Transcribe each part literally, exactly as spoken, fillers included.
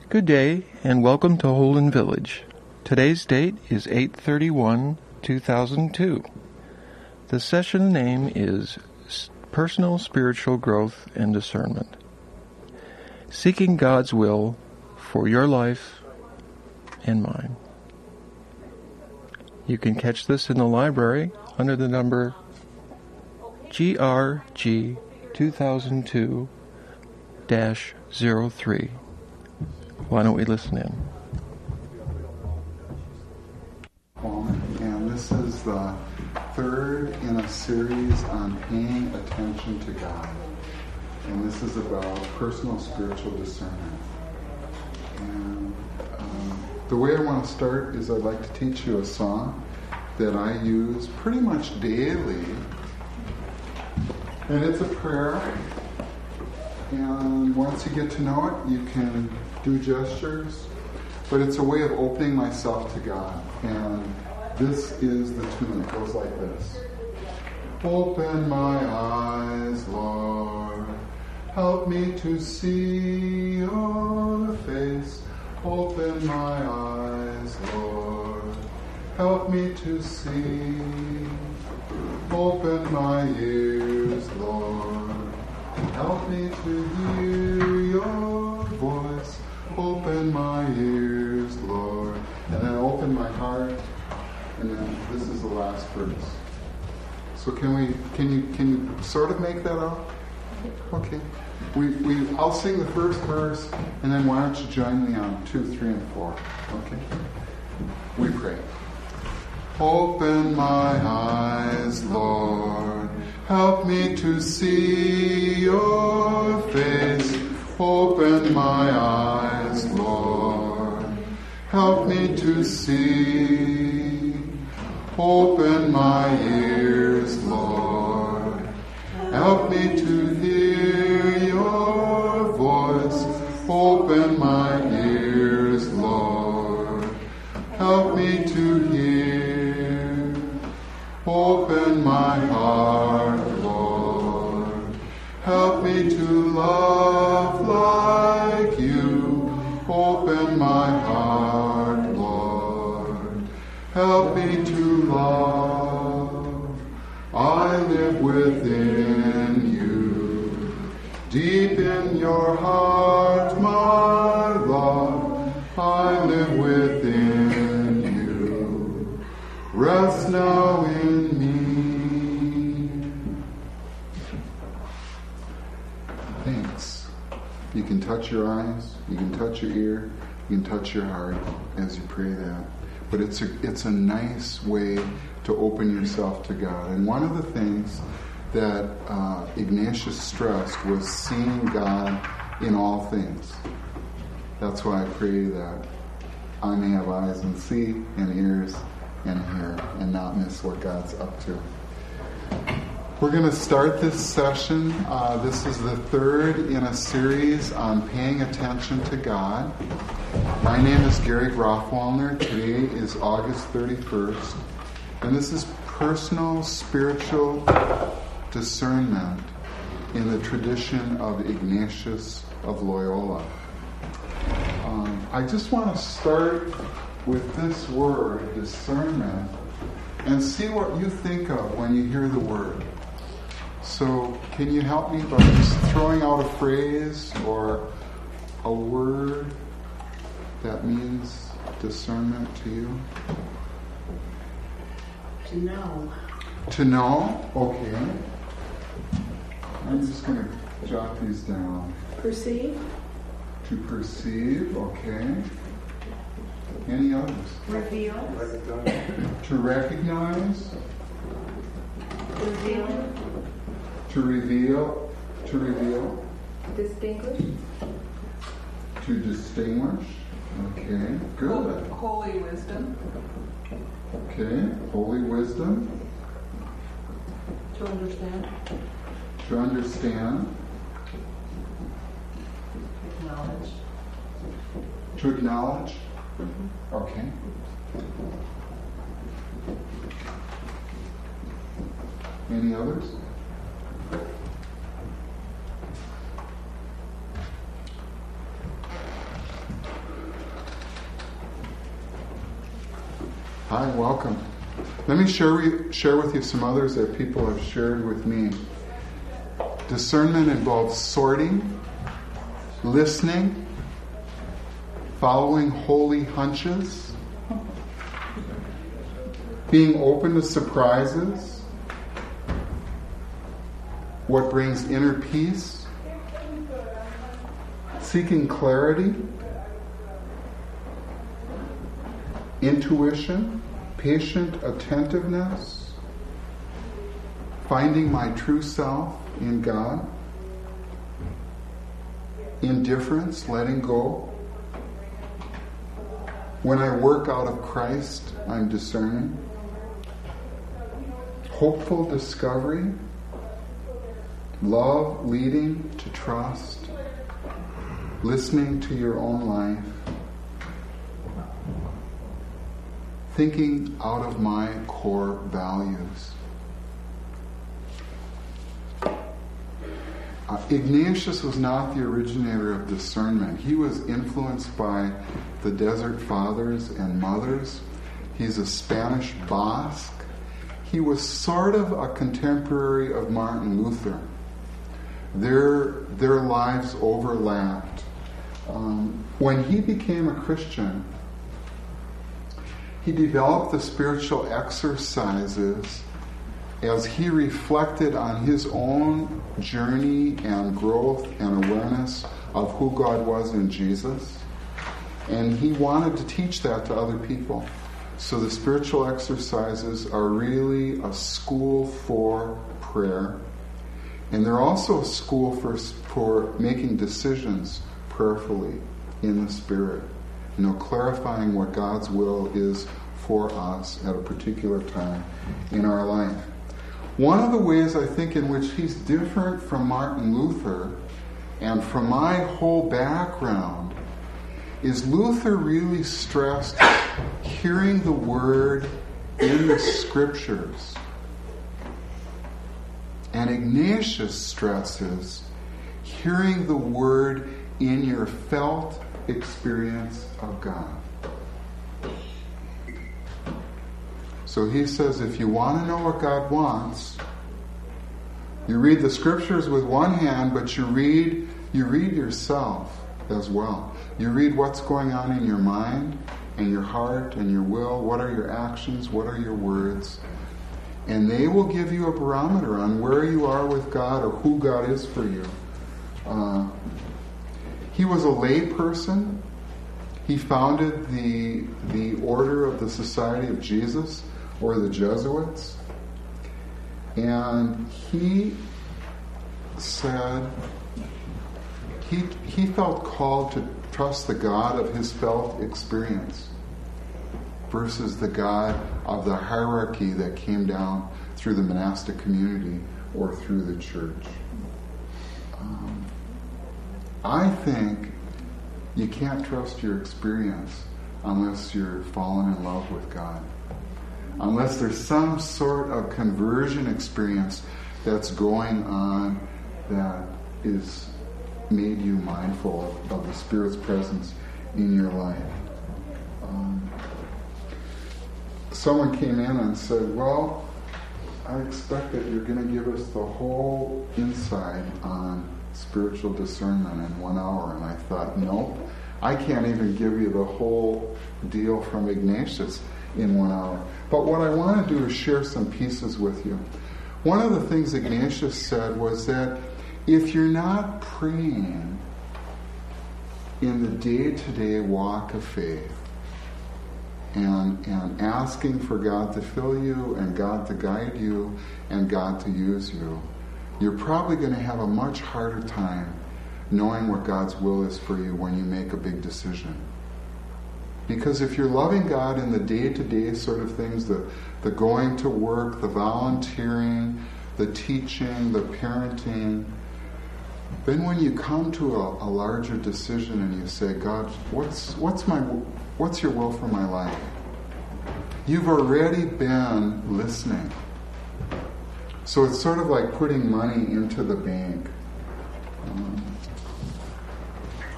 Good day, and welcome to Holden Village. Today's date is eight thirty-one, two thousand two. The session name is Personal Spiritual Growth and Discernment. Seeking God's will for your life and mine. You can catch this in the library under the number G R G two thousand two dash zero three. Why don't we listen in? And this is the third in a series on paying attention to God. And this is about personal spiritual discernment. And um, the way I want to start is I'd like to teach you a song that I use pretty much daily. And it's a prayer. And once you get to know it, you can do gestures, but it's a way of opening myself to God. And this is the tune. It goes like this. Open my eyes, Lord. Help me to see your face. Open my eyes, Lord. Help me to see. Open my ears, Lord. Help me to hear your voice. Open my ears, Lord. And then open my heart. And then this is the last verse. So can we? Can you? Can you sort of make that out? Okay. We we. I'll sing the first verse, and then why don't you join me on two, three, and four? Okay. We pray. Open my eyes, Lord. Help me to see your face. Open my eyes, Lord. Help me to see. Open my ears, Lord. Help me to hear your voice. Open my ears, Lord. Help me to hear. Open my heart, Lord. Help me to love like you. Open my heart, Lord. Help me to love. I live within you. Deep in your heart, my love. I live within you. Rest now in me. Thanks. You can touch your eyes, you can touch your ear, you can touch your heart as you pray that. But it's a, it's a nice way to open yourself to God. And one of the things that uh, Ignatius stressed was seeing God in all things. That's why I pray that I may have eyes and see, and ears and hear, and not miss what God's up to. We're going to start this session. Uh, this is the third in a series on paying attention to God. My name is Gary Groffwallner. Today is August thirty-first. And this is personal spiritual discernment in the tradition of Ignatius of Loyola. Um, I just want to start with this word, discernment, and see what you think of when you hear the word. So can you help me by just throwing out a phrase or a word that means discernment to you? To know. To know? Okay. I'm just going to jot these down. Perceive. To perceive, okay. Any others? Reveal. To recognize. Reveal. To reveal. To reveal. Distinguish. To distinguish. Okay, good. Holy wisdom. Okay, holy wisdom. To understand. To understand. Acknowledge. To acknowledge. Mm-hmm. Okay. Any others? Hi, welcome. Let me share, we, share with you some others that people have shared with me. Discernment involves sorting, listening, following holy hunches, being open to surprises, what brings inner peace, seeking clarity, intuition, patient attentiveness, finding my true self in God, indifference, letting go. When I work out of Christ, I'm discerning. Hopeful discovery, love leading to trust, listening to your own life, thinking out of my core values. Uh, Ignatius was not the originator of discernment. He was influenced by the Desert Fathers and Mothers. He's a Spanish Basque. He was sort of a contemporary of Martin Luther. Their, their lives overlapped. Um, when he became a Christian, he developed the spiritual exercises as he reflected on his own journey and growth and awareness of who God was in Jesus. And he wanted to teach that to other people. So the spiritual exercises are really a school for prayer. And they're also a school for, for making decisions prayerfully in the Spirit. You know, clarifying what God's will is for us at a particular time in our life. One of the ways I think in which he's different from Martin Luther and from my whole background is Luther really stressed hearing the word in the scriptures. And Ignatius stresses hearing the word in your felt experience of God. So he says if you want to know what God wants, you read the scriptures with one hand, but you read you read yourself as well. You read what's going on in your mind and your heart and your will. What are your actions? What are your words? And they will give you a barometer on where you are with God or who God is for you. Uh, he was a lay person. He founded the, the Order of the Society of Jesus, or the Jesuits. And he said he, he felt called to trust the God of his felt experience versus the God of the hierarchy that came down through the monastic community or through the church. Um, I think you can't trust your experience unless you're fallen in love with God. Unless there's some sort of conversion experience that's going on that is made you mindful of, of the Spirit's presence in your life. Um, someone came in and said, well, I expect that you're going to give us the whole insight on spiritual discernment in one hour. And I thought, nope, I can't even give you the whole deal from Ignatius in one hour. But what I want to do is share some pieces with you. One of the things Ignatius said was that if you're not praying in the day-to-day walk of faith and, and asking for God to fill you and God to guide you and God to use you, you're probably going to have a much harder time knowing what God's will is for you when you make a big decision. Because if you're loving God in the day-to-day sort of things, the, the going to work, the volunteering, the teaching, the parenting, then when you come to a, a larger decision and you say, God, what's what's my what's your will for my life? You've already been listening. So it's sort of like putting money into the bank. Um,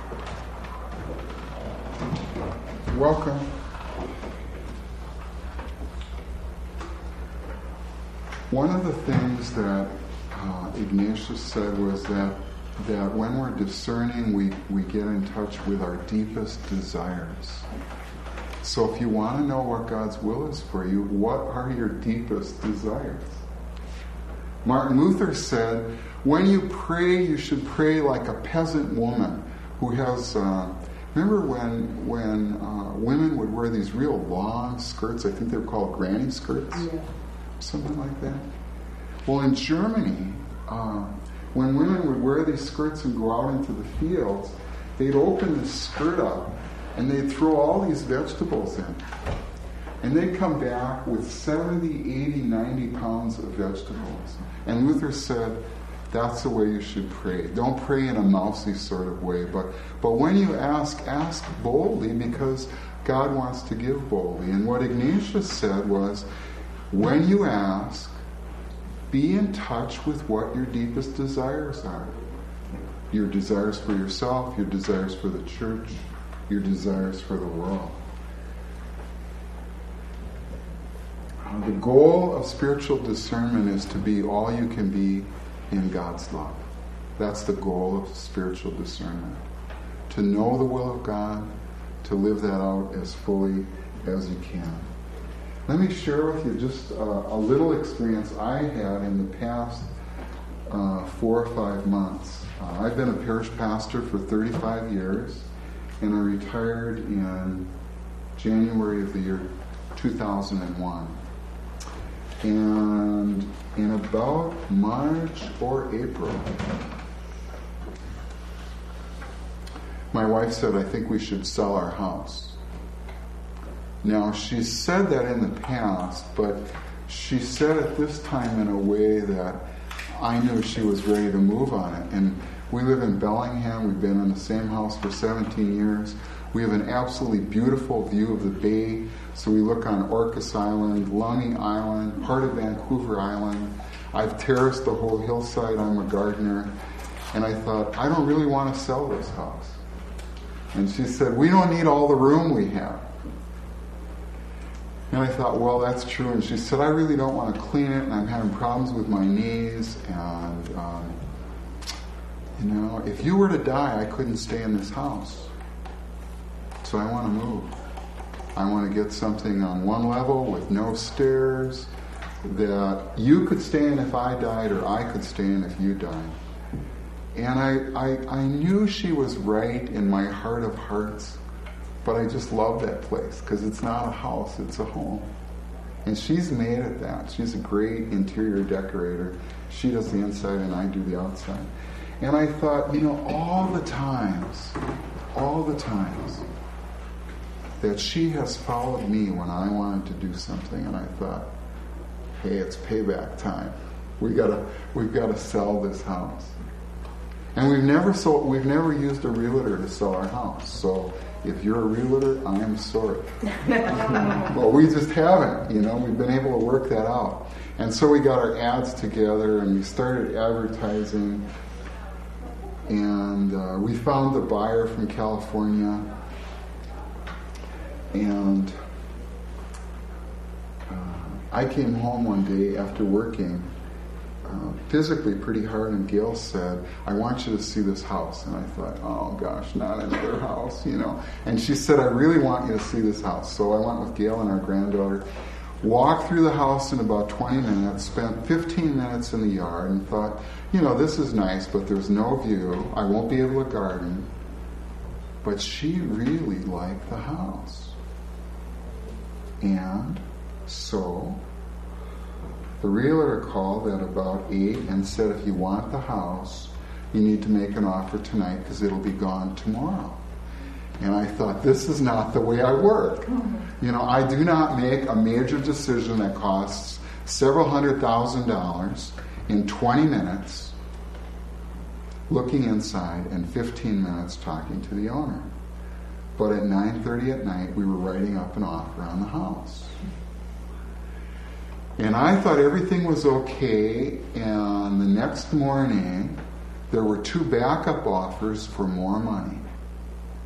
welcome. One of the things that uh, Ignatius said was that that when we're discerning, we, we get in touch with our deepest desires. So if you want to know what God's will is for you, what are your deepest desires? Martin Luther said, when you pray, you should pray like a peasant woman who has... Uh, remember when when uh, women would wear these real long skirts? I think they were called granny skirts? Yeah. Something like that. Well, in Germany, uh, when women would wear these skirts and go out into the fields, they'd open the skirt up and they'd throw all these vegetables in. And they'd come back with seventy, eighty, ninety pounds of vegetables. And Luther said, that's the way you should pray. Don't pray in a mousy sort of way, but, but when you ask, ask boldly, because God wants to give boldly. And what Ignatius said was, when you ask, be in touch with what your deepest desires are. Your desires for yourself, your desires for the church, your desires for the world. Uh, the goal of spiritual discernment is to be all you can be in God's love. That's the goal of spiritual discernment. To know the will of God, to live that out as fully as you can. Let me share with you just uh, a little experience I had in the past uh, four or five months. Uh, I've been a parish pastor for thirty-five years, and I retired in January of the year two thousand one. And in about March or April, my wife said, I think we should sell our house. Now, she said that in the past, but she said it this time in a way that I knew she was ready to move on it. And we live in Bellingham. We've been in the same house for seventeen years. We have an absolutely beautiful view of the bay. So we look on Orcas Island, Lunny Island, part of Vancouver Island. I've terraced the whole hillside. I'm a gardener. And I thought, I don't really want to sell this house. And she said, we don't need all the room we have. And I thought, well, that's true. And she said, I really don't want to clean it, and I'm having problems with my knees. And, um, you know, if you were to die, I couldn't stay in this house. So I want to move. I want to get something on one level with no stairs that you could stay in if I died, or I could stay in if you died. And I, I, I knew she was right in my heart of hearts, but I just love that place because it's not a house, it's a home. And she's made it that. She's a great interior decorator. She does the inside and I do the outside. And I thought, you know, all the times, all the times that she has followed me when I wanted to do something, and I thought, hey, it's payback time. We gotta, we've got to sell this house. And we've never sold, we've never used a realtor to sell our house. So if you're a realtor, I am sorry. Well, we just haven't, you know, we've been able to work that out. And so we got our ads together and we started advertising, and uh, we found the buyer from California. And uh, I came home one day after working uh, physically pretty hard, and Gail said, I want you to see this house. And I thought, oh gosh, not another house, you know. And she said, I really want you to see this house. So I went with Gail and our granddaughter, walked through the house in about twenty minutes, spent fifteen minutes in the yard, and thought, you know, this is nice, but there's no view. I won't be able to garden. But she really liked the house. And so the realtor called at about eight and said, if you want the house, you need to make an offer tonight because it'll be gone tomorrow. And I thought, this is not the way I work. Mm-hmm. You know, I do not make a major decision that costs several hundred thousand dollars in twenty minutes looking inside and fifteen minutes talking to the owner. But at nine thirty at night, we were writing up an offer on the house. And I thought everything was okay, and the next morning, there were two backup offers for more money.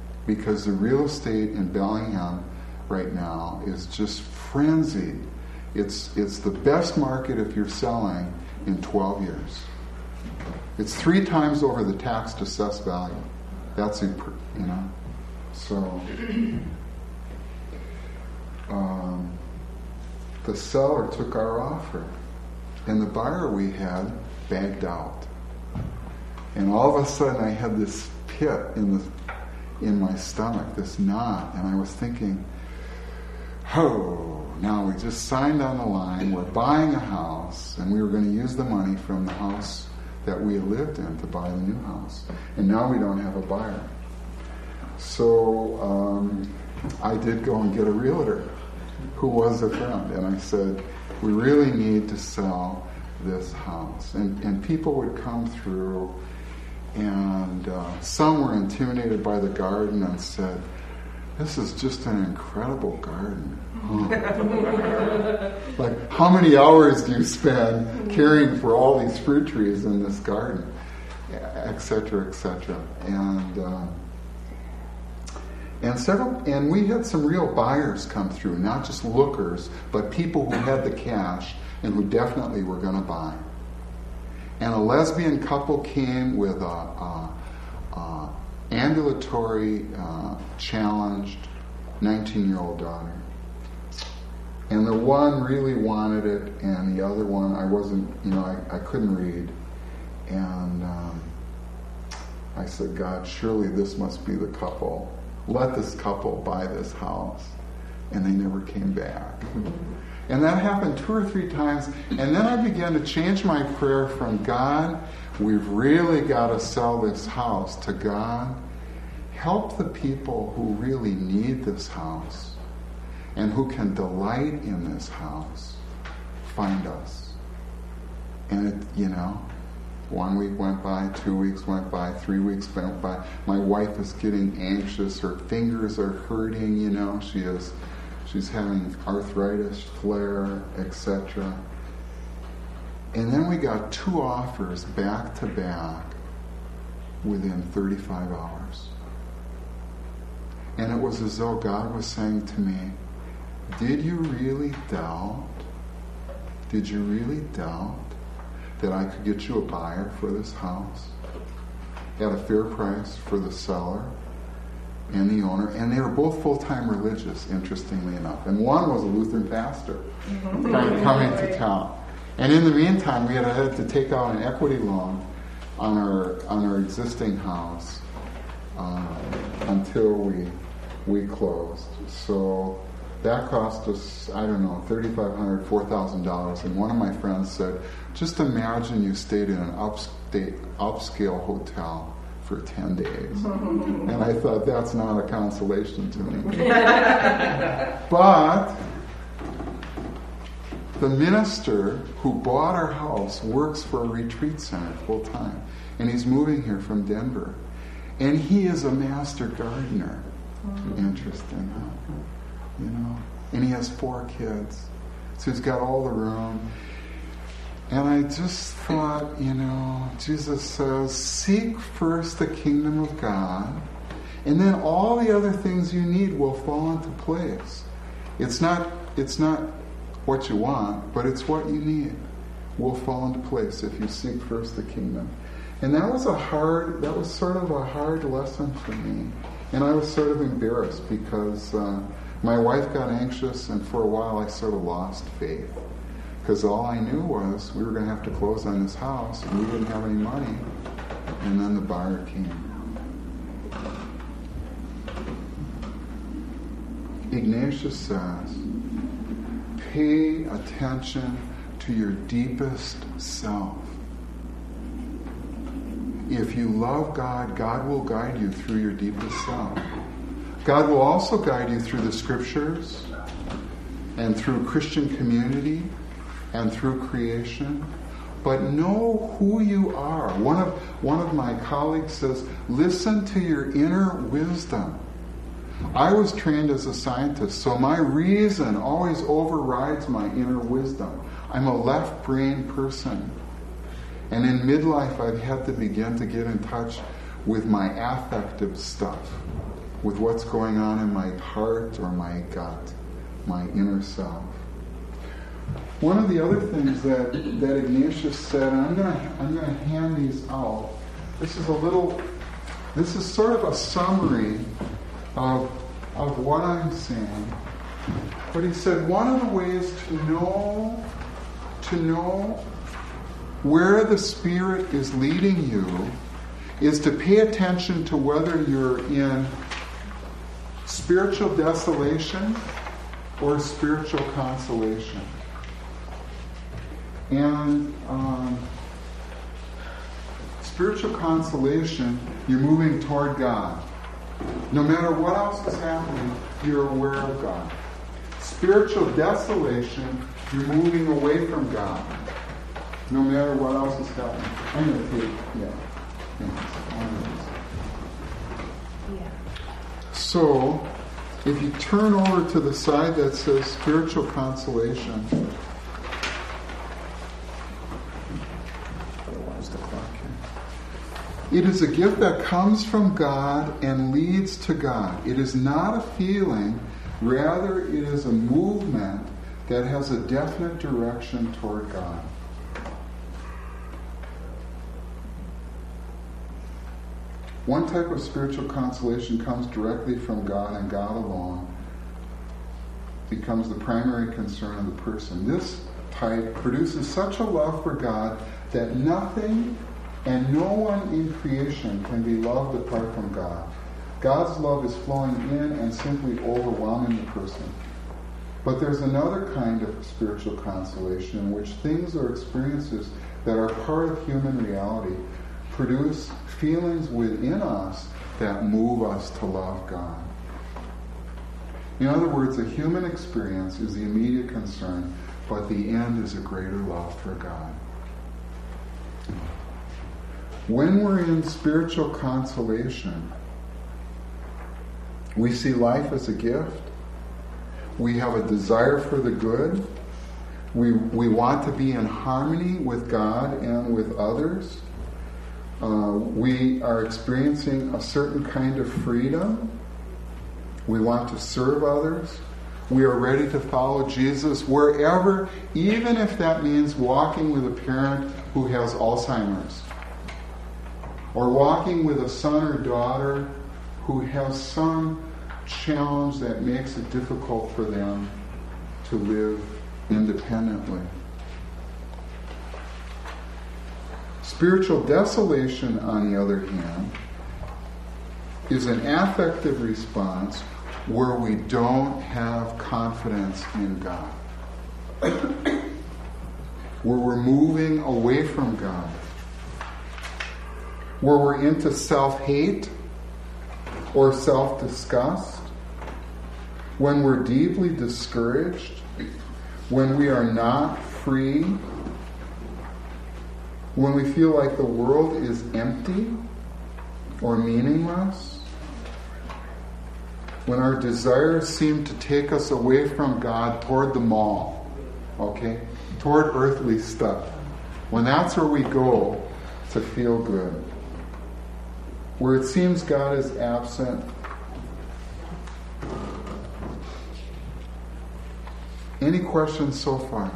Because the real estate in Bellingham right now is just frenzied. It's it's the best market if you're selling in twelve years. It's three times over the taxed assessed value. That's imp- you know. So um, the seller took our offer, and the buyer we had bagged out. And all of a sudden, I had this pit in the in my stomach, this knot, and I was thinking, oh, now we just signed on the line, we're buying a house, and we were going to use the money from the house that we had lived in to buy the new house. And now we don't have a buyer. So um, I did go and get a realtor who was a friend, and I said, we really need to sell this house. And, and people would come through, and uh, some were intimidated by the garden and said, this is just an incredible garden. Huh. Like, how many hours do you spend caring for all these fruit trees in this garden, et cetera, et cetera. And um, and several, and we had some real buyers come through, not just lookers, but people who had the cash and who definitely were going to buy. And a lesbian couple came with a, a, a ambulatory, uh, challenged nineteen-year-old daughter. And the one really wanted it, and the other one, I wasn't, you know, I, I couldn't read. And um, I said, God, surely this must be the couple. Let this couple buy this house. And they never came back. And that happened two or three times. And then I began to change my prayer from God, we've really got to sell this house, to God, help the people who really need this house and who can delight in this house find us. And it, you know, one week went by, two weeks went by, three weeks went by. My wife is getting anxious. Her fingers are hurting, you know. She is, she's having arthritis, flare, et cetera. And then we got two offers back to back within thirty-five hours. And it was as though God was saying to me, did you really doubt? Did you really doubt that I could get you a buyer for this house at a fair price for the seller and the owner? And they were both full-time religious, interestingly enough. And one was a Lutheran pastor mm-hmm. coming to town. And in the meantime, we had had to take out an equity loan on our on our existing house uh, until we we closed. So that cost us, I don't know, thirty-five hundred dollars, four thousand dollars. And one of my friends said, just imagine you stayed in an upstate, upscale hotel for ten days. And I thought, that's not a consolation to me. But the minister who bought our house works for a retreat center full time. And he's moving here from Denver. And he is a master gardener. Interesting, huh? You know, and he has four kids, so he's got all the room. And I just thought, you know, Jesus says, seek first the kingdom of God, and then all the other things you need will fall into place. It's not, it's not what you want, but it's what you need will fall into place if you seek first the kingdom. And that was a hard, that was sort of a hard lesson for me. And I was sort of embarrassed because uh, my wife got anxious, and for a while I sort of lost faith. Because all I knew was we were going to have to close on this house, and we didn't have any money. And then the buyer came. Ignatius says, pay attention to your deepest self. If you love God, God will guide you through your deepest self. God will also guide you through the scriptures and through Christian community and through creation. But know who you are. One of, one of my colleagues says, listen to your inner wisdom. I was trained as a scientist, so my reason always overrides my inner wisdom. I'm a left-brain person. And in midlife, I've had to begin to get in touch with my affective stuff, with what's going on in my heart or my gut, my inner self. One of the other things that, that Ignatius said, and I'm going to I'm going to hand these out. This is a little, this is sort of a summary of, of what I'm saying. But he said one of the ways to know, to know where the Spirit is leading you is to pay attention to whether you're in spiritual desolation or spiritual consolation. And um, spiritual consolation, you're moving toward God. No matter what else is happening, you're aware of God. Spiritual desolation, you're moving away from God. No matter what else is happening. I'm going to take, yeah. Yeah. So, if you turn over to the side that says spiritual consolation, it is a gift that comes from God and leads to God. It is not a feeling, rather it is a movement that has a definite direction toward God. One type of spiritual consolation comes directly from God and God alone, becomes the primary concern of the person. This type produces such a love for God that nothing and no one in creation can be loved apart from God. God's love is flowing in and simply overwhelming the person. But there's another kind of spiritual consolation in which things or experiences that are part of human reality produce feelings within us that move us to love God. In other words, a human experience is the immediate concern, but the end is a greater love for God. When we're in spiritual consolation, we see life as a gift. We have a desire for the good. We, we want to be in harmony with God and with others. Uh, we are experiencing a certain kind of freedom. We want to serve others. We are ready to follow Jesus wherever, even if that means walking with a parent who has Alzheimer's, or walking with a son or daughter who has some challenge that makes it difficult for them to live independently. Spiritual desolation, on the other hand, is an affective response where we don't have confidence in God. Where we're moving away from God. Where we're into self-hate or self-disgust. When we're deeply discouraged. When we are not free. When we feel like the world is empty or meaningless. When our desires seem to take us away from God toward the mall. Okay? Toward earthly stuff. When that's where we go to feel good. Where it seems God is absent. Any questions so far?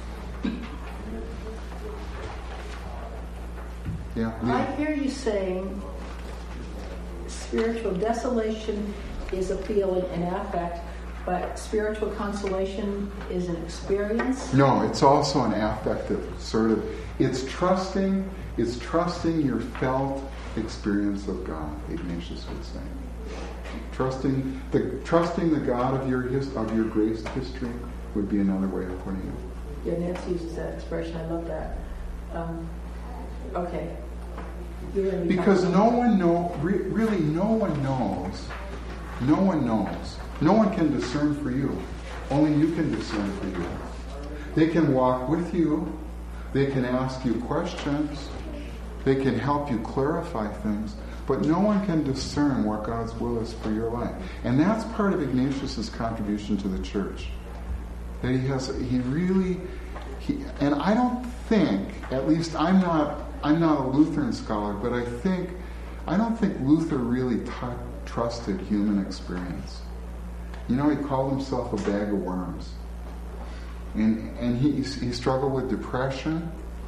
Yeah. I hear you saying spiritual desolation is a feeling and affect, but spiritual consolation is an experience? No, it's also an affective sort of, it's trusting, it's trusting your felt experience of God, Ignatius would say. Trusting the trusting the God of your his, of your grace history would be another way of putting it. Yeah, Nancy uses that expression. I love that. Um, okay. Because no one know, re, really no one knows, no one knows. No one can discern for you. Only you can discern for you. They can walk with you. They can ask you questions. They can help you clarify things. But no one can discern what God's will is for your life. And that's part of Ignatius's contribution to the church. That he has, he really, he, and I don't think, at least I'm not, I'm not a Lutheran scholar, but I think, I don't think Luther really t- trusted human experience. You know, he called himself a bag of worms. And, and he, he struggled with depression.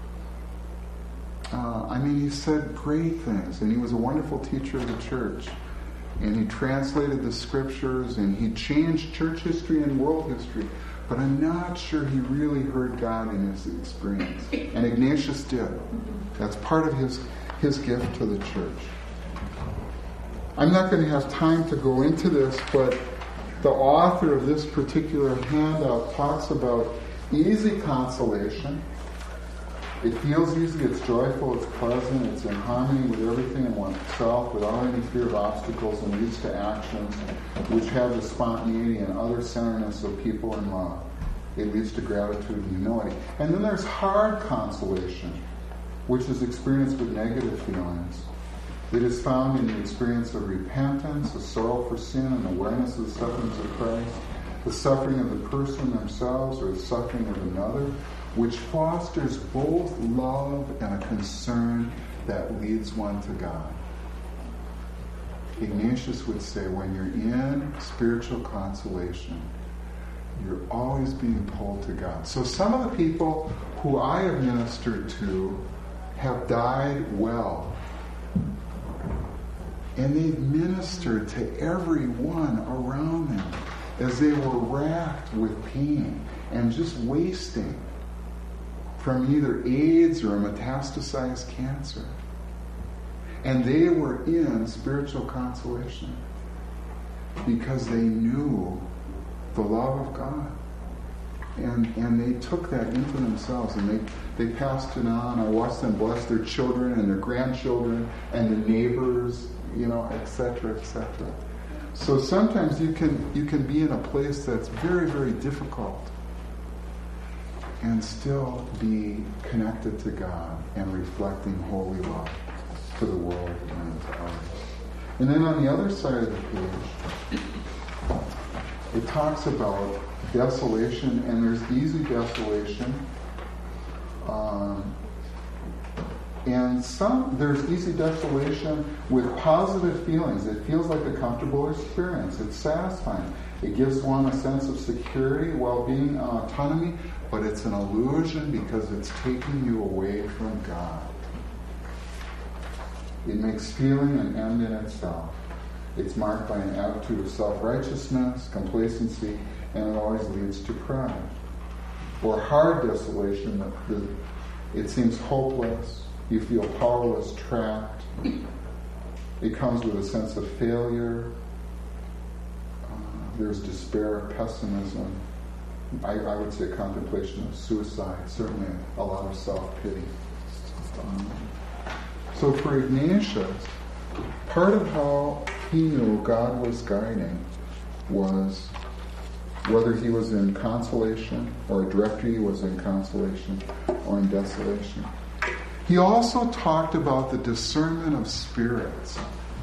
Uh, I mean, he said great things, and he was a wonderful teacher of the church. And he translated the scriptures, and he changed church history and world history. But I'm not sure he really heard God in his experience. And Ignatius did. That's part of his, his gift to the church. I'm not going to have time to go into this, but the author of this particular handout talks about easy consolation. It feels easy, it's joyful, it's pleasant, it's in harmony with everything in oneself without any fear of obstacles, and leads to actions which have the spontaneity and other centeredness of people in love. It leads to gratitude and humility. And then there's hard consolation, which is experienced with negative feelings. It is found in the experience of repentance, a sorrow for sin, and awareness of the sufferings of Christ, the suffering of the person themselves or the suffering of another, which fosters both love and a concern that leads one to God. Ignatius would say, when you're in spiritual consolation, you're always being pulled to God. So some of the people who I have ministered to have died well. And they've ministered to everyone around them as they were racked with pain and just wasting from either AIDS or a metastasized cancer. And they were in spiritual consolation because they knew the love of God. And and they took that into themselves, and they, they passed it on. I watched them bless their children and their grandchildren and the neighbors, you know, et cetera, et cetera. So sometimes you can you can be in a place that's very, very difficult and still be connected to God and reflecting holy love to the world and to others. And then on the other side of the page, it talks about desolation, and there's easy desolation. Um, and some there's easy desolation with positive feelings. It feels like a comfortable experience. It's satisfying. It gives one a sense of security, well-being, and autonomy, but it's an illusion because it's taking you away from God. It makes feeling an end in itself. It's marked by an attitude of self-righteousness, complacency, and it always leads to pride. Or hard desolation, the, the, it seems hopeless. You feel powerless, trapped. It comes with a sense of failure. Uh, there's despair, pessimism. I, I would say contemplation of suicide, certainly a lot of self-pity. Um, so for Ignatius, part of how he knew God was guiding was whether he was in consolation, or a directory was in consolation, or in desolation. He also talked about the discernment of spirits.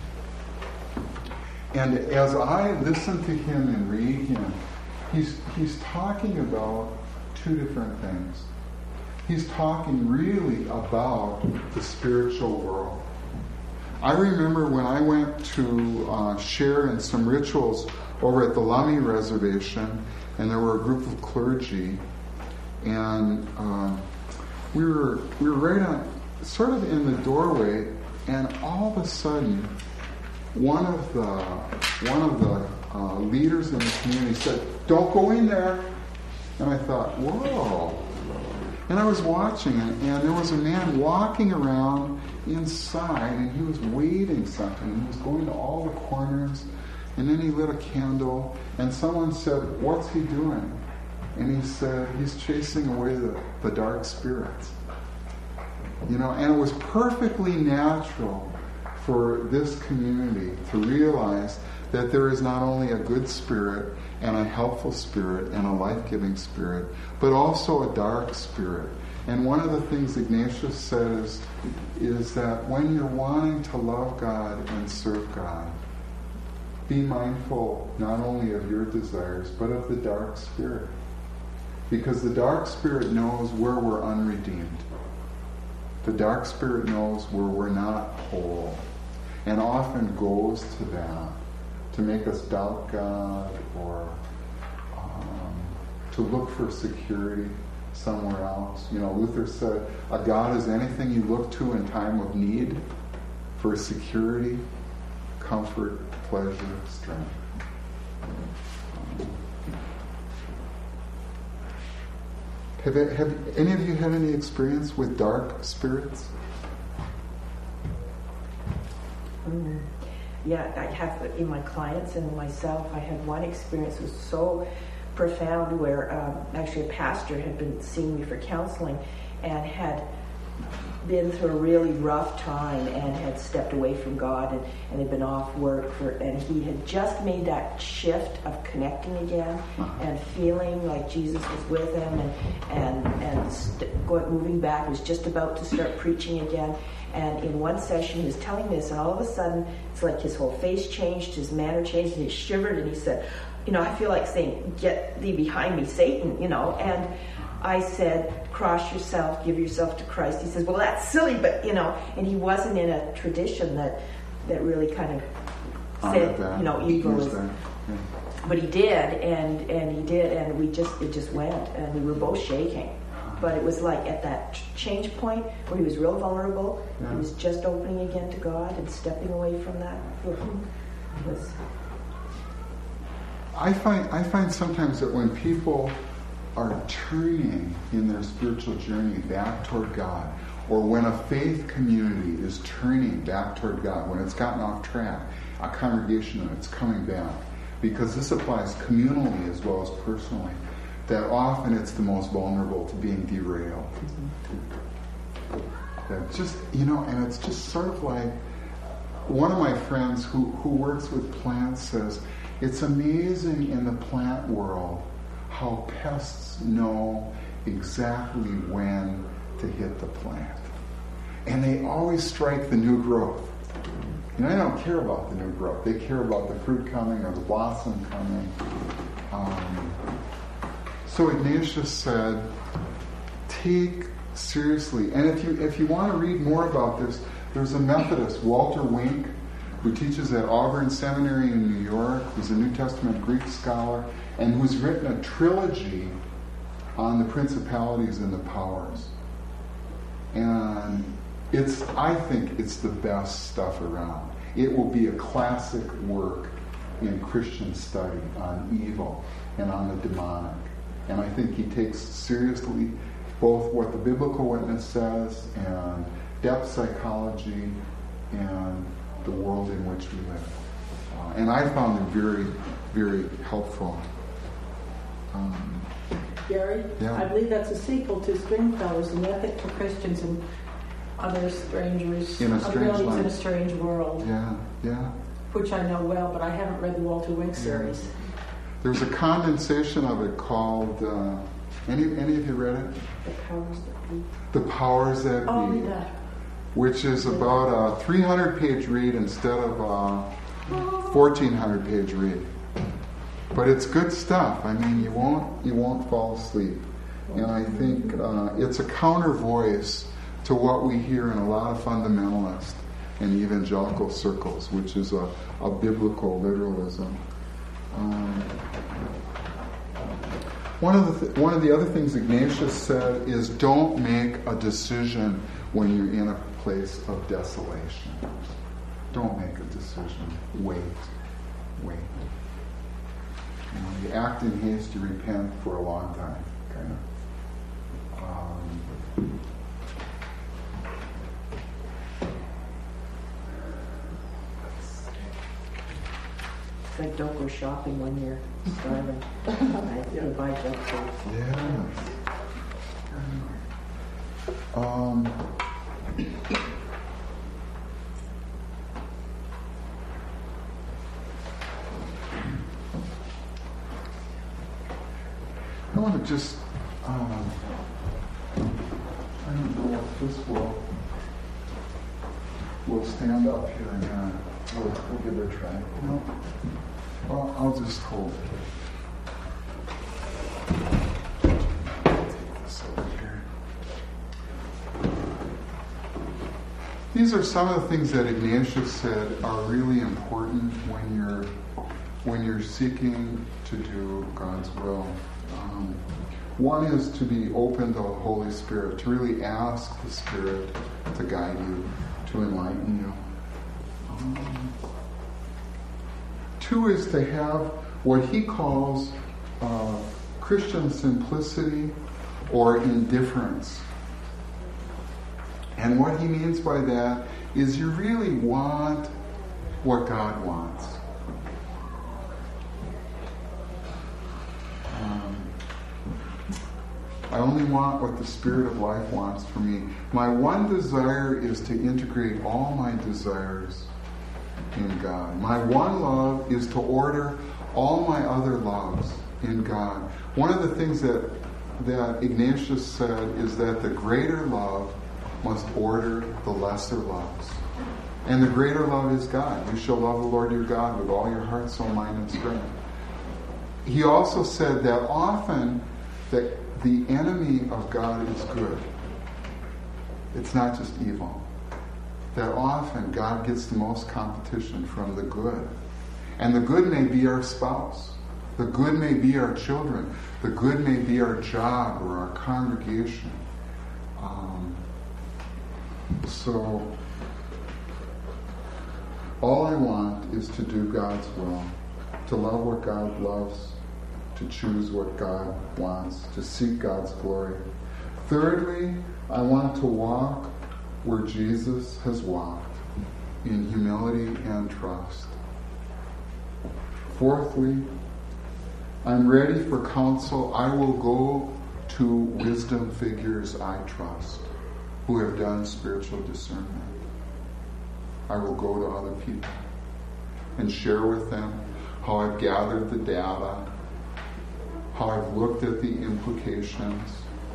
And as I listen to him and read him, he's he's talking about two different things. He's talking really about the spiritual world. I remember when I went to uh, share in some rituals over at the Lummi Reservation, and there were a group of clergy, and uh, we were we were right on, sort of in the doorway, and all of a sudden, one of the one of the uh, leaders in the community said, "Don't go in there." And I thought, whoa. And I was watching, and, and there was a man walking around inside, and he was waving something. He was going to all the corners, and then he lit a candle, and someone said, "What's he doing?" And he said, "He's chasing away the, the dark spirits." You know, and it was perfectly natural for this community to realize that there is not only a good spirit and a helpful spirit and a life-giving spirit, but also a dark spirit. And one of the things Ignatius said is, is that when you're wanting to love God and serve God, be mindful not only of your desires, but of the dark spirit. Because the dark spirit knows where we're unredeemed. The dark spirit knows where we're not whole, and often goes to that to make us doubt God, or um, to look for security somewhere else. You know, Luther said, a God is anything you look to in time of need for security, comfort, pleasure, strength. Have, have any of you had any experience with dark spirits? Mm. Yeah, I have in my clients and myself. I had one experience that was so profound where um, actually a pastor had been seeing me for counseling and had been through a really rough time and had stepped away from God and, and had been off work for, and he had just made that shift of connecting again and feeling like Jesus was with him and and and st- going, moving back. He was just about to start preaching again. And in one session, he was telling this, and all of a sudden, it's like his whole face changed, his manner changed, and he shivered, and he said, you know, I feel like saying, get thee behind me, Satan, you know. And I said, cross yourself, give yourself to Christ. He says, well, that's silly, but, you know, and he wasn't in a tradition that, that really kind of said, you know, evil is... Yeah. But he did, and, and he did, and we just, it just went, and we were both shaking. But it was like at that change point where he was real vulnerable. Yeah. He was just opening again to God and stepping away from that. It was... I find I find sometimes that when people are turning in their spiritual journey back toward God, or when a faith community is turning back toward God, when it's gotten off track, a congregation that's coming back, because this applies communally as well as personally, that often it's the most vulnerable to being derailed. Mm-hmm. That just, you know, and it's just sort of like, one of my friends who, who works with plants says, it's amazing in the plant world how pests know exactly when to hit the plant. And they always strike the new growth. You know, they don't care about the new growth. They care about the fruit coming or the blossom coming. Um, so Ignatius said, take seriously. And if you if you want to read more about this, there's a Methodist, Walter Wink, who teaches at Auburn Seminary in New York, who's a New Testament Greek scholar, and who's written a trilogy on the principalities and the powers. And it's, I think it's the best stuff around. It will be a classic work in Christian study on evil and on the demonic. And I think he takes seriously both what the biblical witness says and depth psychology and the world in which we live. Uh, and I found them very, very helpful. Um, Gary, yeah. I believe that's a sequel to Stringfellows, An Ethic for Christians and Other Strangers, in a strange Abilities land. in a Strange World. Yeah, yeah. Which I know well, but I haven't read the Walter Wink series. Yeah. There's a condensation of it called, uh, any any of you read it? The Powers That Be. The Powers That Oh, Be. yeah. Which is about a three hundred page read instead of a fourteen hundred page read. But it's good stuff. I mean, you won't you won't fall asleep. And I think uh, it's a counter voice to what we hear in a lot of fundamentalist and evangelical circles, which is a, a biblical literalism. Um, one of the th- one of the other things Ignatius said is, don't make a decision when you're in a place of desolation. Don't make a decision. Wait. Wait. You know, you act in haste, you repent for a long time. Kind of. Um, It's like don't go shopping when you're starving. I yeah. buy junk food. Yeah. Um, I want to just, um, I don't know if this will, will stand up here and uh, we'll, we'll give it a try. No? Well, I'll just hold it. Take this over here. These are some of the things that Ignatius said are really important when you're when you're seeking to do God's will. Um, Um, one is to be open to the Holy Spirit, to really ask the Spirit to guide you, to enlighten you. Um, two is to have what he calls uh, Christian simplicity or indifference. And what he means by that is you really want what God wants. Um, I only want what the Spirit of life wants for me. My one desire is to integrate all my desires in God. My one love is to order all my other loves in God. One of the things that, that Ignatius said is that the greater love must order the lesser loves. And the greater love is God. You shall love the Lord your God with all your heart, soul, mind, and strength. He also said that often that the enemy of God is good. It's not just evil. That often God gets the most competition from the good. And the good may be our spouse. The good may be our children. The good may be our job or our congregation. Um, so, all I want is to do God's will, to love what God loves, to choose what God wants, to seek God's glory. Thirdly, I want to walk where Jesus has walked, in humility and trust. Fourthly, I'm ready for counsel. I will go to wisdom figures I trust, who have done spiritual discernment. I will go to other people and share with them how I've gathered the data, how I've looked at the implications,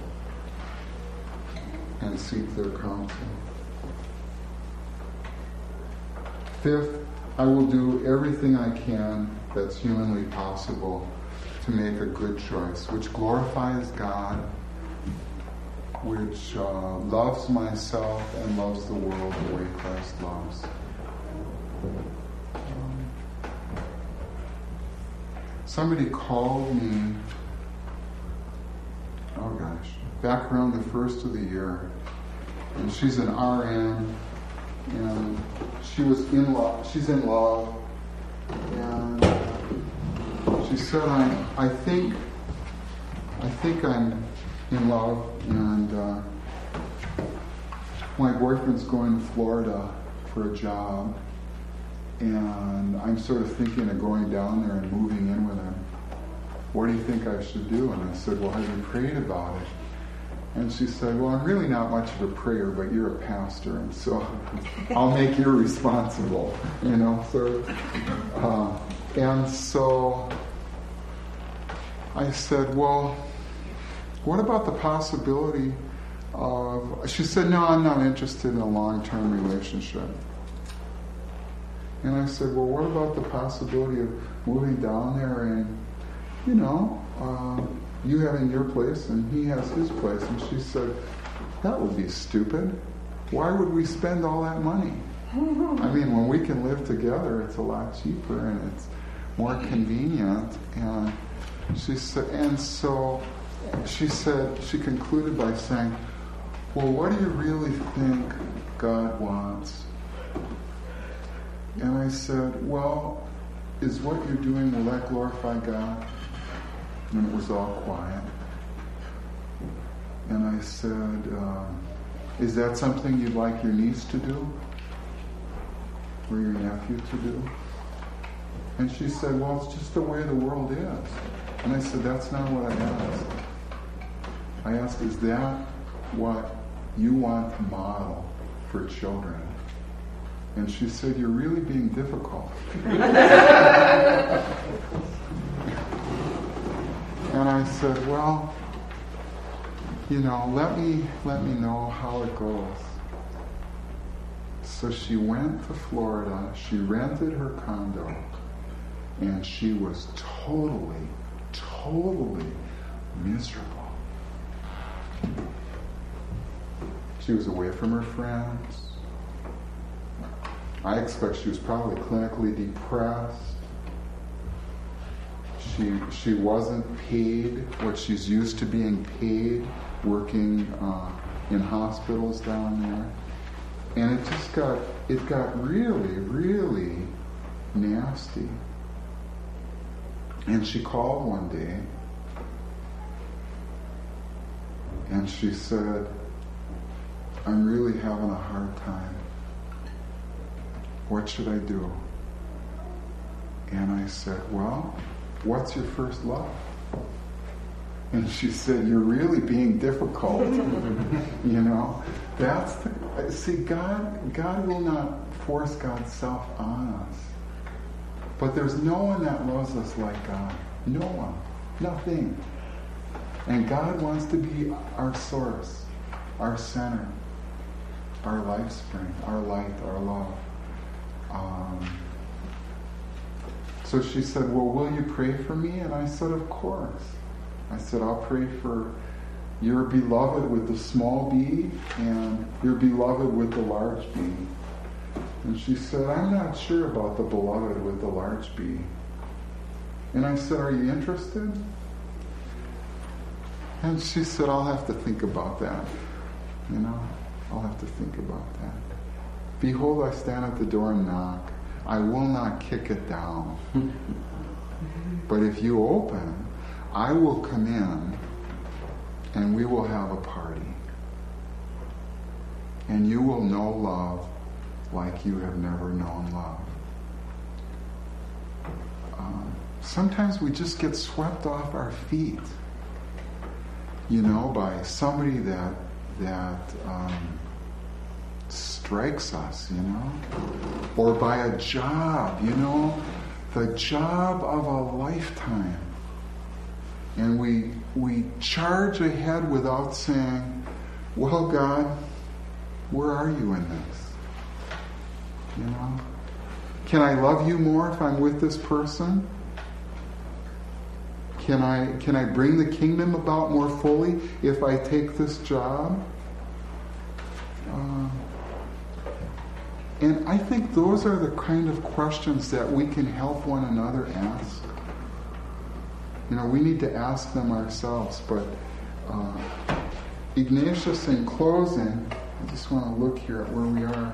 and seek their counsel. Fifth, I will do everything I can that's humanly possible to make a good choice, which glorifies God, which uh, loves myself and loves the world the way Christ loves. Um, somebody called me, oh gosh, back around the first of the year, and she's an R N, and she was in love, she's in love, and she said, I, I think, I think I'm in love, and uh, my boyfriend's going to Florida for a job, and I'm sort of thinking of going down there and moving in with him. What do you think I should do? And I said, well, have you prayed about it? And she said, well, I'm really not much of a prayer, but you're a pastor, and so I'll make you responsible, you know, sort of. Uh, and so I said, well, what about the possibility of... She said, no, I'm not interested in a long-term relationship. And I said, well, what about the possibility of moving down there and, you know, uh, you having your place and he has his place? And she said, that would be stupid. Why would we spend all that money? I mean, when we can live together, it's a lot cheaper and it's more convenient. And she said, and so she said, she concluded by saying, well, what do you really think God wants? And I said, well, is what you're doing, will that glorify God? And it was all quiet. And I said, uh, is that something you'd like your niece to do? Or your nephew to do? And she said, well, it's just the way the world is. And I said, that's not what I asked. I asked, is that what you want to model for children? And she said, you're really being difficult. And I said, well, you know, let me let me know how it goes. So she went to Florida, she rented her condo, and she was totally, totally miserable. She was away from her friends. I expect she was probably clinically depressed. she she wasn't paid what she's used to being paid working uh, in hospitals down there, and it just got it got really really nasty. And she called one day, and she said, "I'm really having a hard time. What should I do?" And I said, "Well, what's your first love?" And she said, "You're really being difficult." You know, that's the, see, God, God will not force God's self on us. But there's no one that loves us like God. No one. Nothing. And God wants to be our source, our center, our life spring, our light, our love. Um, so she said, "Well, will you pray for me?" And I said, "Of course." I said, "I'll pray for your beloved with the small b and your beloved with the large B." And she said, "I'm not sure about the beloved with the large B." And I said, "Are you interested?" And she said, "I'll have to think about that. You know, I'll have to think about that. Behold, I stand at the door and knock. I will not kick it down. But if you open, I will come in and we will have a party. And you will know love like you have never known love." Um, sometimes we just get swept off our feet, you know, by somebody that that um, strikes us, you know, or by a job, you know, the job of a lifetime. And we we charge ahead without saying, "Well, God, where are you in this? You know, can I love you more if I'm with this person? Can I can I bring the kingdom about more fully if I take this job?" Uh, and I think those are the kind of questions that we can help one another ask. You know, we need to ask them ourselves. But uh, Ignatius, in closing, I just want to look here at where we are,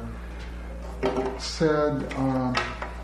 said um,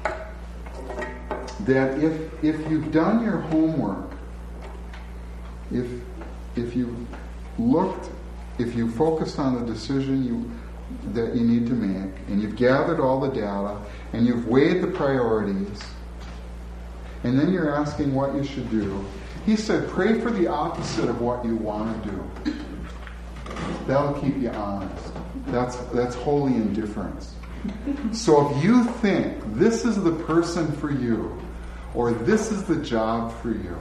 that if if you've done your homework, if if you've looked, if you focused on the decision you that you need to make, and you've gathered all the data, and you've weighed the priorities, and then you're asking what you should do, he said, pray for the opposite of what you want to do. That'll keep you honest. That's that's holy indifference. So if you think this is the person for you, or this is the job for you,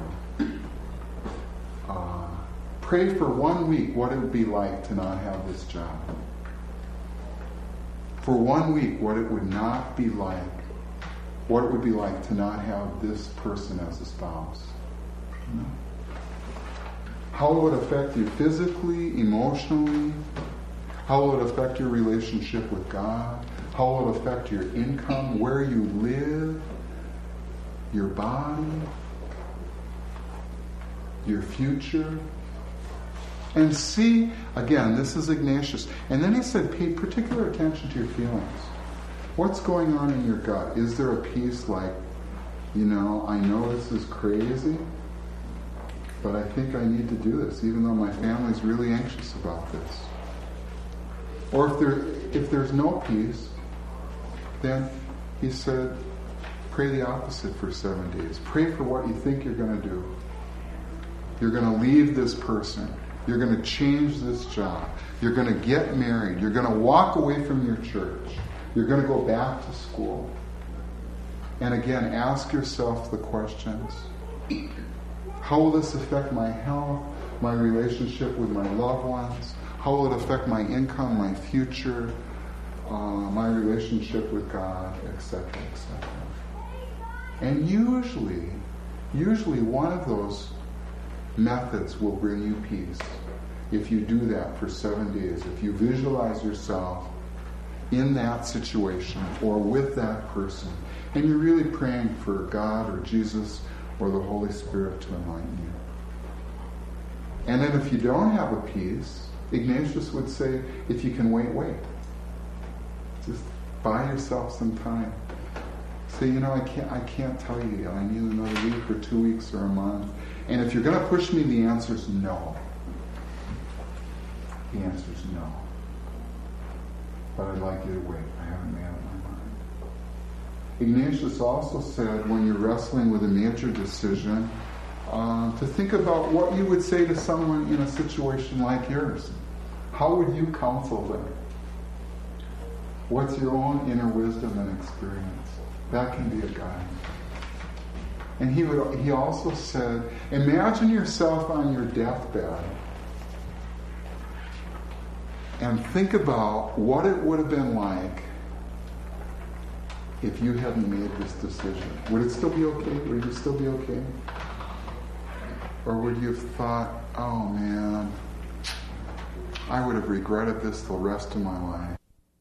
uh, pray for one week what it would be like to not have this job. For one week what it would not be like, what it would be like to not have this person as a spouse. You know? How it would affect you physically, emotionally, how it would affect your relationship with God, how it would affect your income, where you live, your body, your future. And see, again, this is Ignatius. And then he said, pay particular attention to your feelings. What's going on in your gut? Is there a piece like, you know, I know this is crazy, but I think I need to do this, even though my family's really anxious about this. Or if there, if there's no peace, then he said, pray the opposite for seven days. Pray for what you think you're going to do. You're going to leave this person. You're going to change this job. You're going to get married. You're going to walk away from your church. You're going to go back to school. And again, ask yourself the questions. How will this affect my health, my relationship with my loved ones? How will it affect my income, my future, uh, my relationship with God, et cetera, et cetera. And usually, usually one of those methods will bring you peace. If you do that for seven days, if you visualize yourself in that situation or with that person, and you're really praying for God or Jesus or the Holy Spirit to enlighten you. And then if you don't have a peace, Ignatius would say, if you can wait, wait. Just buy yourself some time. Say, you know, I can't I can't tell you yet. I need another week or two weeks or a month. And if you're going to push me, the answer is no. The answer is no. But I'd like you to wait. I haven't made up my mind. Ignatius also said, when you're wrestling with a major decision, uh, to think about what you would say to someone in a situation like yours. How would you counsel them? What's your own inner wisdom and experience? That can be a guide. And he would, he also said, imagine yourself on your deathbed and think about what it would have been like if you hadn't made this decision. Would it still be okay? Would you still be okay? Or would you have thought, oh man, I would have regretted this the rest of my life?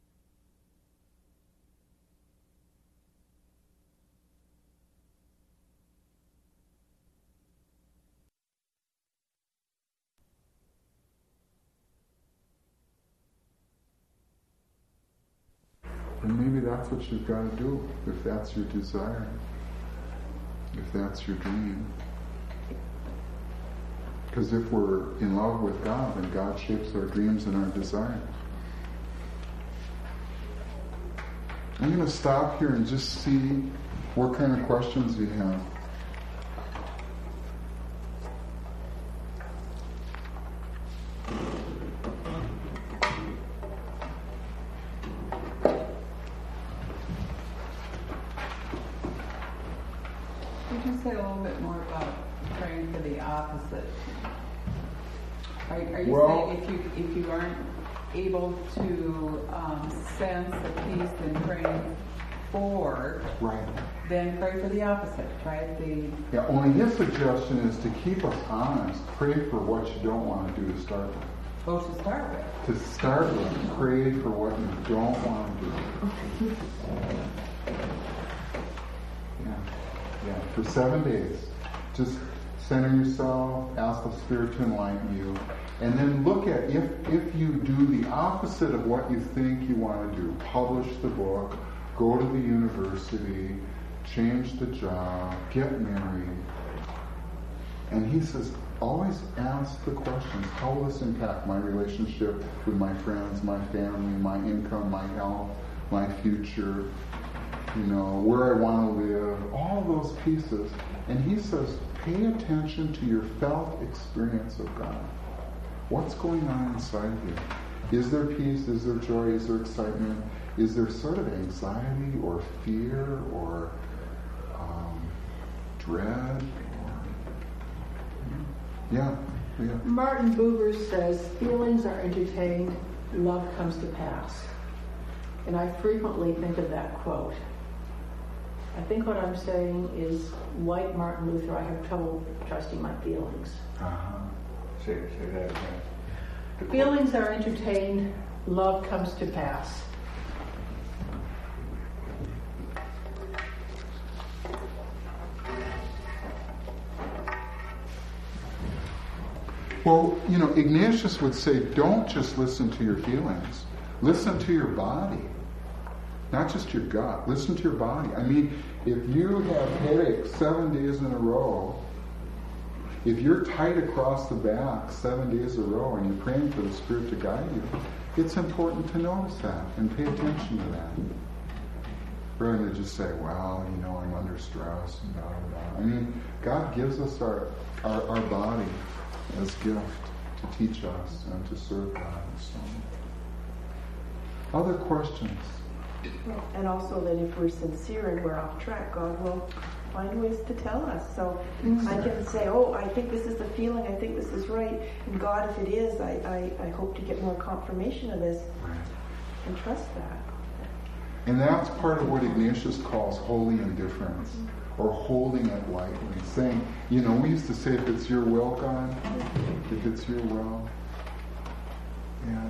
And maybe that's what you've got to do, if that's your desire, if that's your dream. Because if we're in love with God, then God shapes our dreams and our desires. I'm going to stop here and just see what kind of questions you have. Could you say a little bit more about praying for the opposite? Are, are you Well- saying if you if you aren't able to um, sense the peace in praying for, Right. then pray for the opposite, right? The Yeah, only his suggestion is to keep us honest. Pray for what you don't want to do to start with. oh, to start with. To start with, pray for what you don't want to do. Yeah, yeah. For seven days, just center yourself, ask the Spirit to enlighten you, and then look at if if you do the opposite of what you think you want to do. Publish the book, go to the university, change the job, get married. And he says, always ask the questions, how will this impact my relationship with my friends, my family, my income, my health, my future, you know, where I want to live, all those pieces. And he says, pay attention to your felt experience of God. What's going on inside of you? Is there peace? Is there joy? Is there excitement? Is there sort of anxiety or fear or um, dread? Yeah, yeah. Martin Buber says, feelings are entertained, love comes to pass. And I frequently think of that quote. I think what I'm saying is, like Martin Luther, I have trouble trusting my feelings. Uh-huh. Say, say that again. Feelings are entertained, love comes to pass. Well, you know, Ignatius would say, don't just listen to your feelings. Listen to your body. Not just your gut. Listen to your body. I mean, if you have headaches seven days in a row, if you're tight across the back seven days in a row and you're praying for the Spirit to guide you, it's important to notice that and pay attention to that. Rather than just say, well, you know, I'm under stress and da da da. I mean, God gives us our, our, our body as gift to teach us and to serve God and so on. Other questions? And also that if we're sincere and we're off track, God will find ways to tell us. So I can say, oh, I think this is the feeling, I think this is right. And God, if it is, I, I, I hope to get more confirmation of this. Right. And trust that. And that's part of what Ignatius calls holy indifference, or holding it lightly. Saying, you know, we used to say, if it's your will, God, if it's your will, and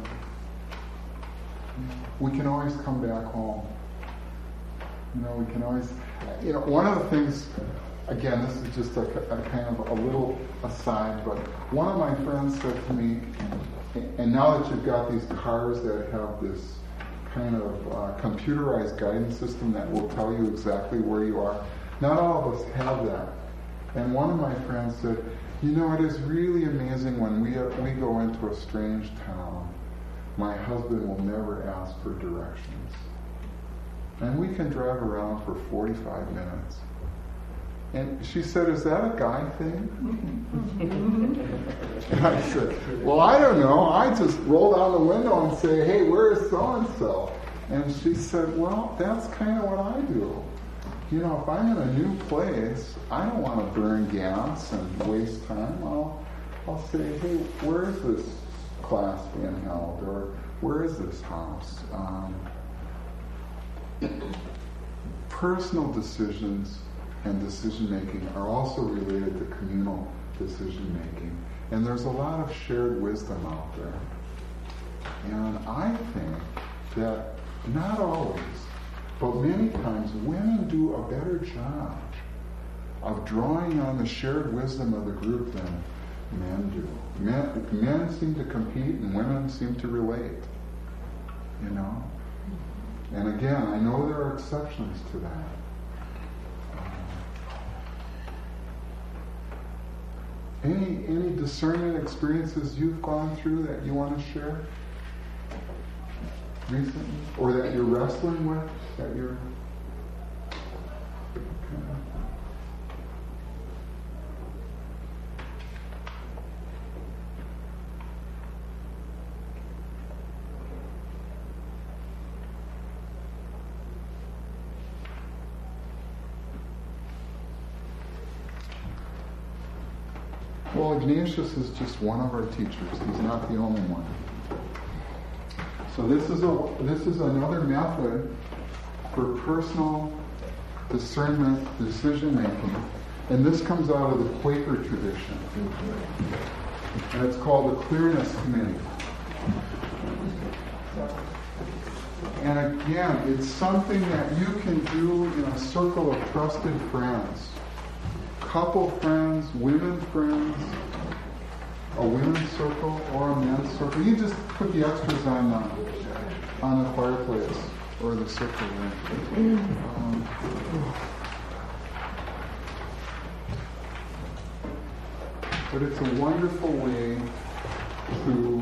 we can always come back home. You know, we can always, you know, one of the things again, this is just a, a kind of a little aside, but one of my friends said to me, and now that you've got these cars that have this kind of uh, computerized guidance system that will tell you exactly where you are, not all of us have that. And one of my friends said, you know, it is really amazing when we uh, we go into a strange town, my husband will never ask for directions. And we can drive around for forty-five minutes. And she said, is that a guy thing? And I said, well, I don't know. I just roll down the window and say, hey, where is so-and-so? And she said, well, that's kind of what I do. You know, if I'm in a new place, I don't want to burn gas and waste time. I'll, I'll say, hey, where is this class being held? Or where is this house? Um, personal decisions and decision-making are also related to communal decision-making. And there's a lot of shared wisdom out there. And I think that not always, but many times women do a better job of drawing on the shared wisdom of the group than men do. Men, men seem to compete and women seem to relate, you know? And again, I know there are exceptions to that. Any any discernment experiences you've gone through that you want to share recently, or that you're wrestling with, that you're kind of... Well, Ignatius is just one of our teachers. He's not the only one. So this is a this is another method for personal discernment, decision making, and this comes out of the Quaker tradition, and it's called the Clearness Committee. And again, it's something that you can do in a circle of trusted friends. Couple friends, women friends, a women's circle or a men's circle. You just put the extras on the, on the fireplace or the circle there. Um, but it's a wonderful way to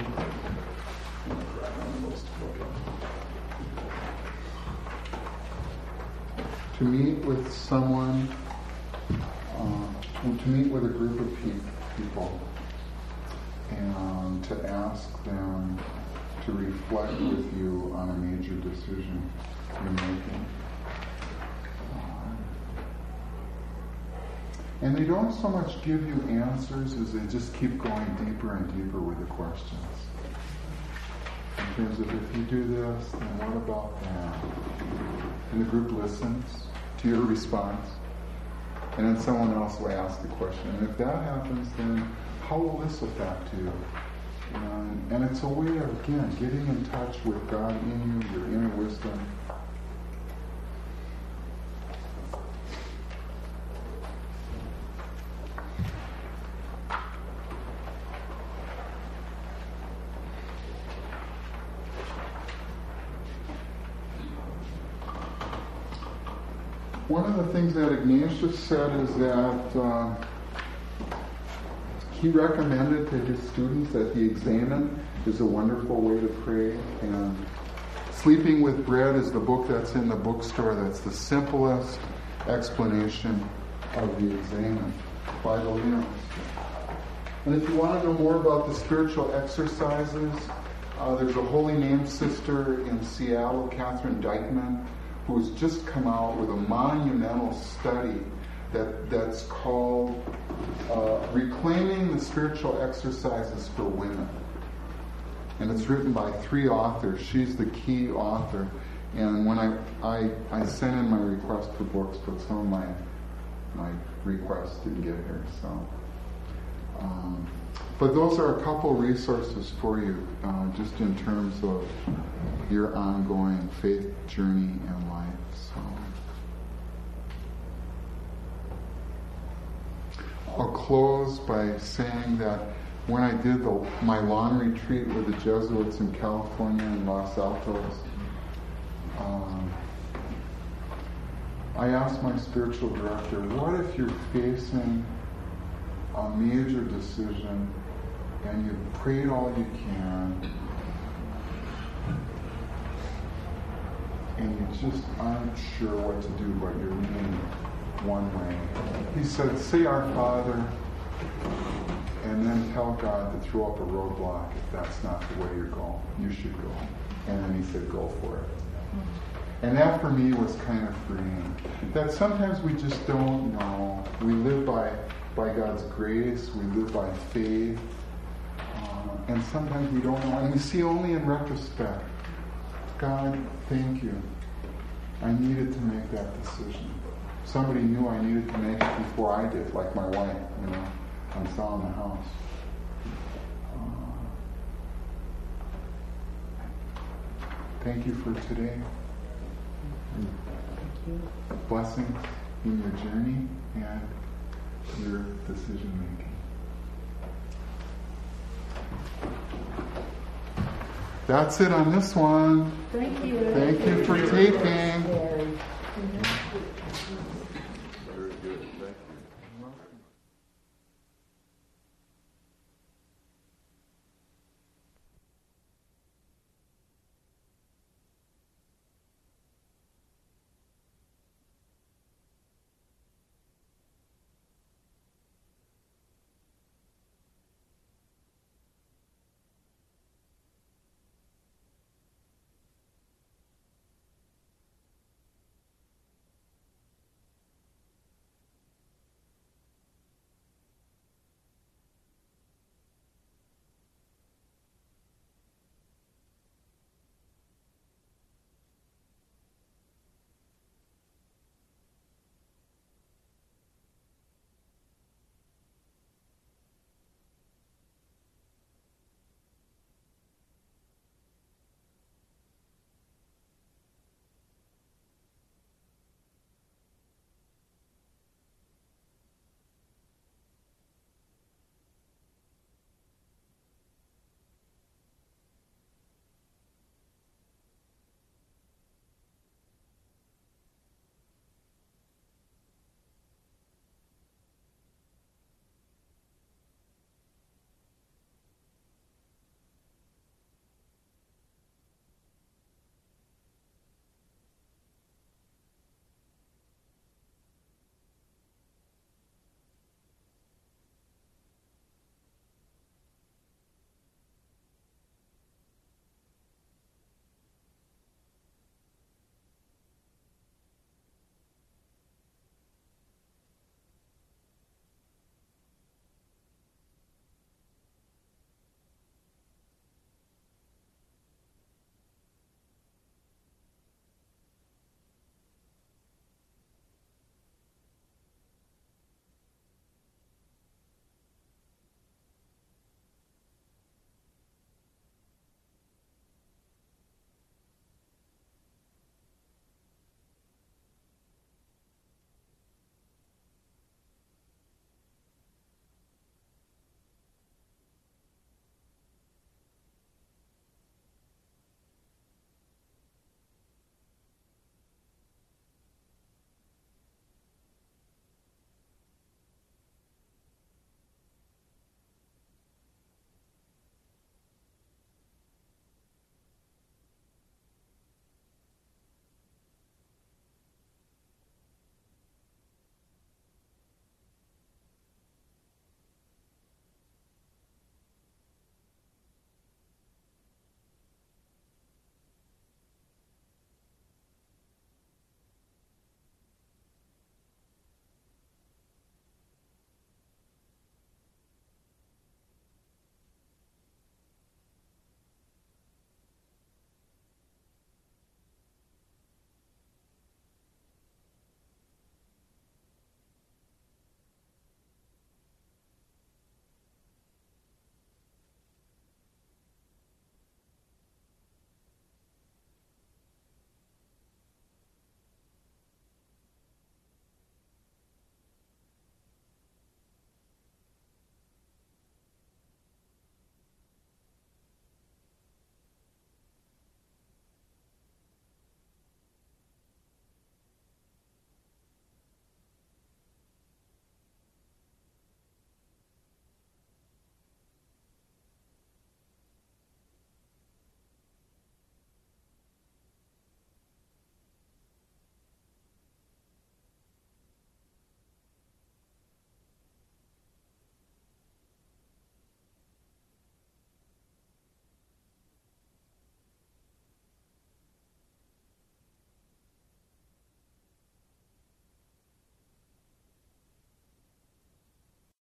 to meet with someone. Uh, to meet with a group of pe- people and to ask them to reflect with you on a major decision you're making. Uh, and they don't so much give you answers as they just keep going deeper and deeper with the questions. In terms of, if you do this, then what about that? And the group listens to your response. And then someone else will ask the question. And if that happens, then how will this affect you? And, and it's a way of, again, getting in touch with God in you, your inner wisdom. One of the things that Ignatius said is that uh, he recommended to his students that the examen is a wonderful way to pray. And Sleeping with Bread is the book that's in the bookstore. That's the simplest explanation of the examen by the Leos. And if you want to know more about the spiritual exercises, uh, there's a Holy Name sister in Seattle, Catherine Dykeman, who has just come out with a monumental study that that's called uh, Reclaiming the Spiritual Exercises for Women. And it's written by three authors. She's the key author. And when I, I, I sent in my request for books, but some of my, my requests didn't get here. So, um, but those are a couple resources for you, uh, just in terms of your ongoing faith journey and life. So, I'll close by saying that when I did the, my lawn retreat with the Jesuits in California in Los Altos, um, I asked my spiritual director, what if you're facing a major decision and you've prayed all you can and you just aren't sure what to do, but you're leaning one way. He said, say our Father, and then tell God to throw up a roadblock if that's not the way you're going. You should go. And then he said, go for it. And that for me was kind of freeing. That sometimes we just don't know. We live by, by God's grace. We live by faith. Uh, and sometimes we don't know. And we see only in retrospect. God, thank you. I needed to make that decision. Somebody knew I needed to make it before I did, like my wife, you know. I'm selling the house. Uh, thank you for today. Thank you. Blessings in your journey and your decision making. That's it on this one. Thank you. Thank you for taping.